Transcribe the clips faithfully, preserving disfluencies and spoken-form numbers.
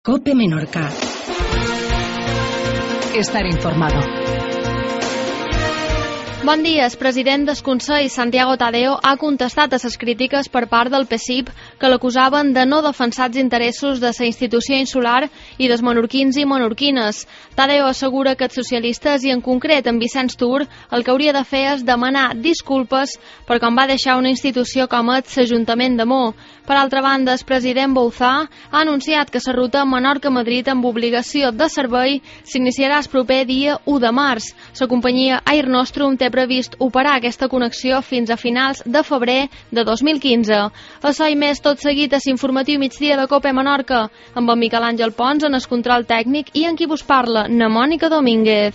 COPE Menorca. Estar informado. Bon dia. El president del Consell, Santiago Tadeo, ha contestat a les crítiques per part del P S I P que l'acusaven de no defensar els interessos de la institució insular i dels menorquins i menorquines. Tadeo assegura que els socialistes, i en concret en Vicenç Tur, el que hauria de fer és demanar disculpes per com va deixar una institució com és l'Ajuntament de Mo. Per altra banda, el president Bouzá ha anunciat que la ruta Menorca-Madrid amb obligació de servei s'iniciarà el proper dia u de març. La companyia Air Nostrum té previst operar aquesta connexió fins a finals de febrer de dos mil quinze. Això i més tot seguit a l'informatiu migdia de COPE Menorca, amb en Miquel Àngel Pons en el control tècnic i en qui vos parla, na Mònica Domínguez.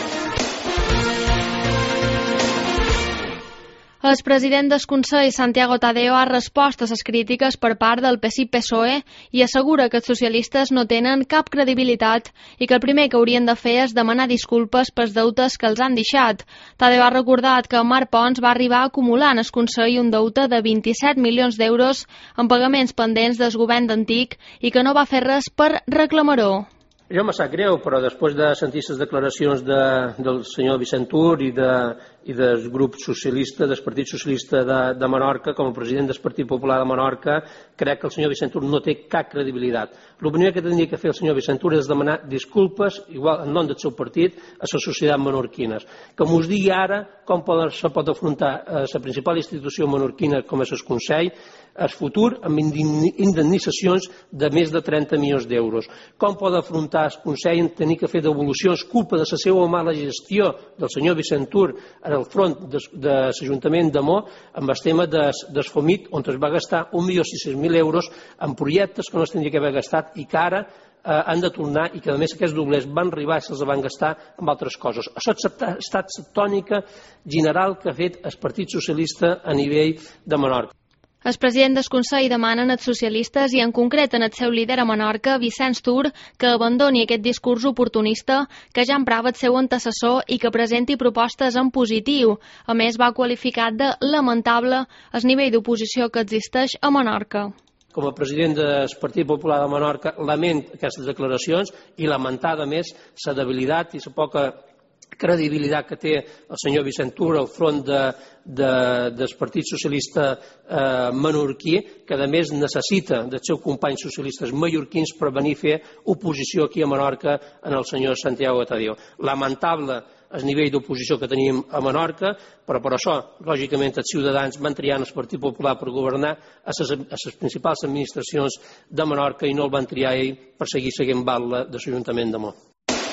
El president del Consell, Santiago Tadeo, ha respost a les crítiques per part del P S I P-P S O E i assegura que els socialistes no tenen cap credibilitat i que el primer que haurien de fer és demanar disculpes pels deutes que els han deixat. Tadeo ha recordat que Marc Pons va arribar a acumular en el Consell un deute de vint-i-set milions d'euros en pagaments pendents del govern d'antic i que no va fer res per reclamar-ho. Jo me sap greu, però després de sentir les declaracions de, del senyor Vicenç Tur i, de, i del grup socialista, del Partit Socialista de, de Menorca, com a president del Partit Popular de Menorca, crec que el senyor Vicenç Tur no té cap credibilitat. El primer que tindria que fer el senyor Vicenç Tur és demanar disculpes, igual en nom del seu partit, a la societat menorquina. Que mos digui ara com poden, se pot afrontar a la principal institució menorquina com és el Consell, el futur amb indemnitzacions de més de trenta milions d'euros. Com pot afrontar el Consell en tenir que fer devolucions culpa de la seva mala gestió del senyor Vicenç Tur en el front de, de l'Ajuntament de Mo amb el tema del de FOMIC, on es va gastar un milió sis-cents mil euros en projectes que no es tindria que haver gastat i que ara eh, han de tornar i que a més aquests doblers van arribar i se'ls van gastar en altres coses. Això ha estat la tònica general que ha fet el Partit Socialista a nivell de Menorca. El president del Consell demana als socialistes i en concret en el seu líder a Menorca, Vicenç Tur, que abandoni aquest discurs oportunista que ja emprava el seu antecessor i que presenti propostes en positiu. A més, va qualificar de lamentable el nivell d'oposició que existeix a Menorca. Com a president del Partit Popular de Menorca, lament aquestes declaracions i lamentar, a més, la debilitat i la poca credibilitat que té el senyor Vicenç Tur al front de, de, del Partit Socialista eh, menorquí, que a més necessita dels seus companys socialistes mallorquins per venir a fer oposició aquí a Menorca en el senyor Santiago Tadeo. Lamentable el nivell d'oposició que tenim a Menorca, però per això, lògicament, els ciutadans van triar el Partit Popular per governar a les, a les principals administracions de Menorca i no el van triar ell per seguir seguint batla de l'Ajuntament de Mo.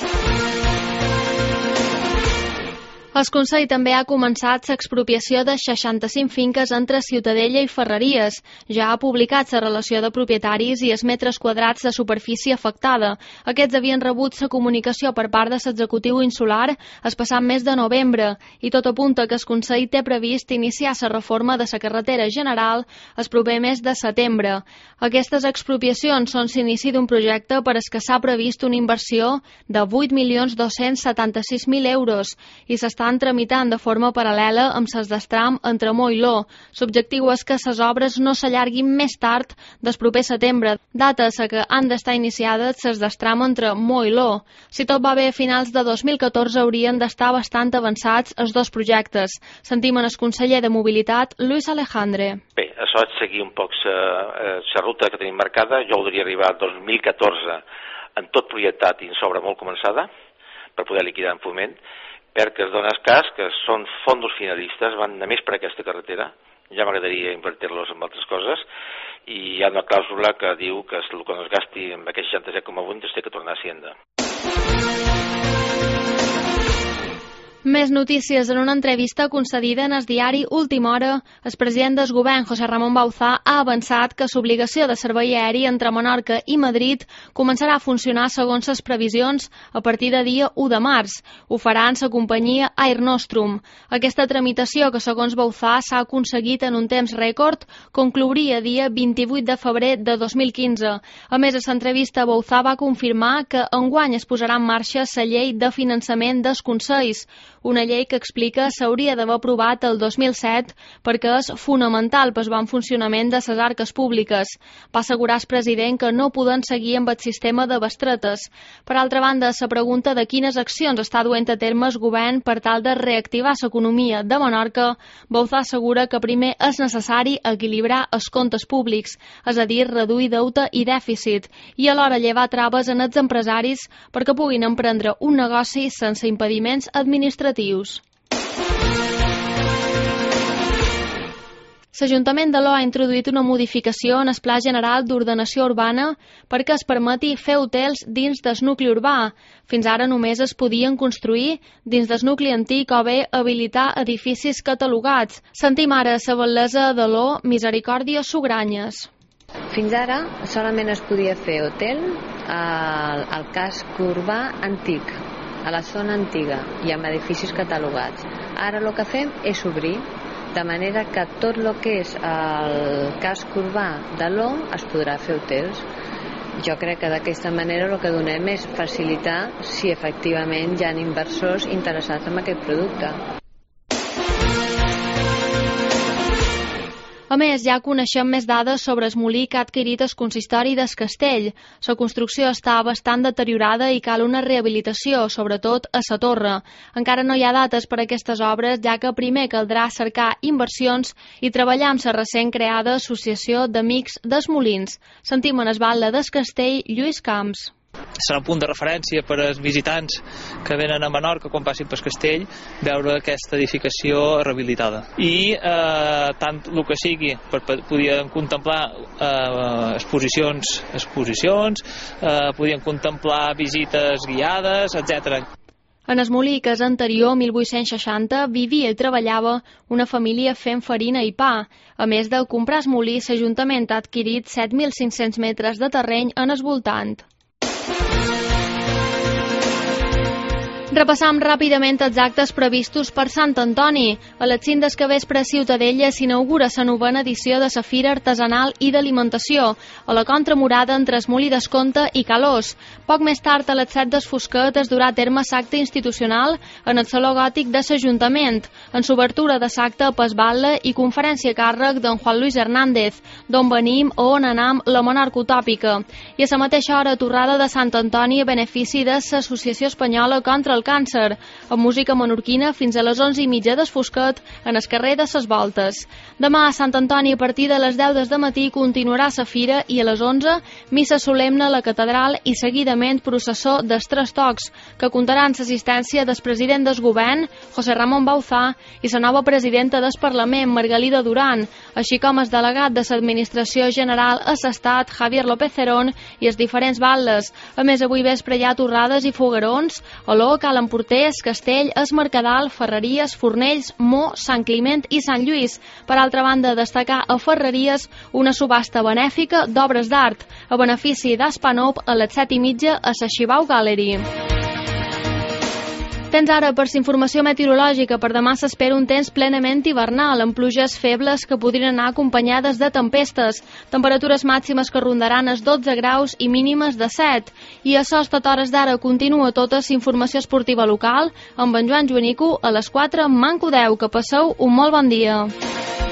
El Consell també ha començat l'expropiació de seixanta-cinc finques entre Ciutadella i Ferreries. Ja ha publicat la relació de propietaris i els metres quadrats de superfície afectada. Aquests havien rebut la comunicació per part de l'executiu insular el passat mes de novembre i tot apunta que el Consell té previst iniciar la reforma de la carretera general el proper mes de setembre. Aquestes expropiacions són l'inici d'un projecte per al que s'ha previst una inversió de vuit milions dos-cents setanta-sis mil euros i s'està estan tramitant de forma paral·lela amb les d'estram entre Mo i Lo. L'objectiu és que les obres no s'allarguin més tard del proper setembre, data a que han d'estar iniciades les d'estram entre Mo i Lo. Si tot va bé, a finals de dos mil catorze haurien d'estar bastant avançats els dos projectes. Sentim en el conseller de Mobilitat, Luis Alejandre. Bé, això és seguir un poc la ruta que tenim marcada. Jo voldria arribar al dos mil catorze en tot projectat i en sobra molt començada per poder liquidar en foment, perquè es dona el cas que són fondos finalistes, van només per aquesta carretera, ja m'agradaria invertir-los en altres coses, i hi ha una clàusula que diu que el que no es gasti amb aquest seixanta-set coma vuit es té que tornar a Hacienda. Més notícies. En una entrevista concedida en el diari Última Hora, el president del govern, José Ramón Bouzá, ha avançat que l'obligació de servei aeri entre Menorca i Madrid començarà a funcionar segons les previsions a partir de dia u de març. Ho farà en la companyia Air Nostrum. Aquesta tramitació, que segons Bouzá s'ha aconseguit en un temps rècord, conclouria dia vint-i-vuit de febrer de dos mil quinze. A més, a l'entrevista, Bouzá va confirmar que enguany es posarà en marxa la llei de finançament dels consells, una llei que explica s'hauria d'haver aprovat el dos mil set perquè és fonamental pel bon funcionament de les arques públiques. Va assegurar el president que no poden seguir amb el sistema de bestretes. Per altra banda, la pregunta de quines accions està duent a terme el govern per tal de reactivar l'economia de Menorca, Bouzá assegura que primer és necessari equilibrar els comptes públics, és a dir, reduir deute i dèficit, i alhora llevar traves en els empresaris perquè puguin emprendre un negoci sense impediments administratius. L'Ajuntament d'Aló ha introduït una modificació en el Pla General d'Ordenació Urbana perquè es permeti fer hotels dins del nucli urbà. Fins ara només es podien construir dins del nucli antic o bé habilitar edificis catalogats. Sentim ara la batllessa d'Aló, Misericòrdia Sugranyes. Fins ara solament es podia fer hotel al, al casc urbà antic, a la zona antiga i amb edificis catalogats. Ara el que fem és obrir, de manera que tot el que és el casc urbà d'Aló es podrà fer hotels. Jo crec que d'aquesta manera el que donem és facilitar si efectivament hi ha inversors interessats en aquest producte. A més, ja coneixem més dades sobre el molí que ha adquirit el consistori del Castell. La construcció està bastant deteriorada i cal una rehabilitació, sobretot a la torre. Encara no hi ha dates per a aquestes obres, ja que primer caldrà cercar inversions i treballar amb la recent creada Associació d'Amics dels Molins. Sentim en el batlle del Castell, Lluís Camps. Serà un punt de referència per als visitants que venen a Menorca quan passin pel castell veure aquesta edificació rehabilitada i eh, tant el que sigui per podien contemplar eh, exposicions exposicions eh, podien contemplar visites guiades, etcètera. En el molí, que és anterior, mil vuit-cents seixanta, vivia i treballava una família fent farina i pa. A més de comprar el molí, l'Ajuntament ha adquirit set mil cinc-cents metres de terreny en el voltant. Repassam ràpidament els actes previstos per Sant Antoni. A les cinc del capvespre a Ciutadella s'inaugura la novena edició de la Fira Artesanal i d'Alimentació, a la Contramurada entre el Molí d'Esconte i Calós. Poc més tard, a les set del Fosquet, es durà a terme l'acte institucional en el Saló Gòtic de l'Ajuntament, en l'obertura de l'acte pas batlle i conferència a càrrec d'en Juan Luis Hernández, d'on venim o on anam la Menorca utòpica. I a la mateixa hora, torrada de Sant Antoni a benefici de l'Associació Espanyola contra el Càncer, amb música menorquina fins a les onze i mitja del Fosquet en el carrer de ses Voltes. Demà a Sant Antoni a partir de les deu del matí continuarà la fira i a les onze missa solemne a la catedral i seguidament processó dels Tres Tocs, que comptarà amb l'assistència del president del govern, José Ramón Bouzá, i la nova presidenta del Parlament, Margalida Duran, així com el delegat de l'Administració General a l'Estat, Javier López Cerón, i els diferents batlles. A més, avui vespre hi ha torrades i foguerons, Oló, Cal Emporters, Castell, Es Mercadal, Ferreries, Fornells, Mo, Sant Climent i Sant Lluís. Per altra banda, destacar a Ferreries una subhasta benèfica d'obres d'art, a benefici d'Aspanop a les set i mitja a la Xibau Gallery. Tens ara per la informació meteorològica. Per demà s'espera un temps plenament hivernal, amb pluges febles que podrien anar acompanyades de tempestes, temperatures màximes que rondaran els dotze graus i mínimes de set. I a sostat hores d'ara continua tota la informació esportiva local amb en Joan Joanico a les quatre, Manco deu. Que passeu un molt bon dia.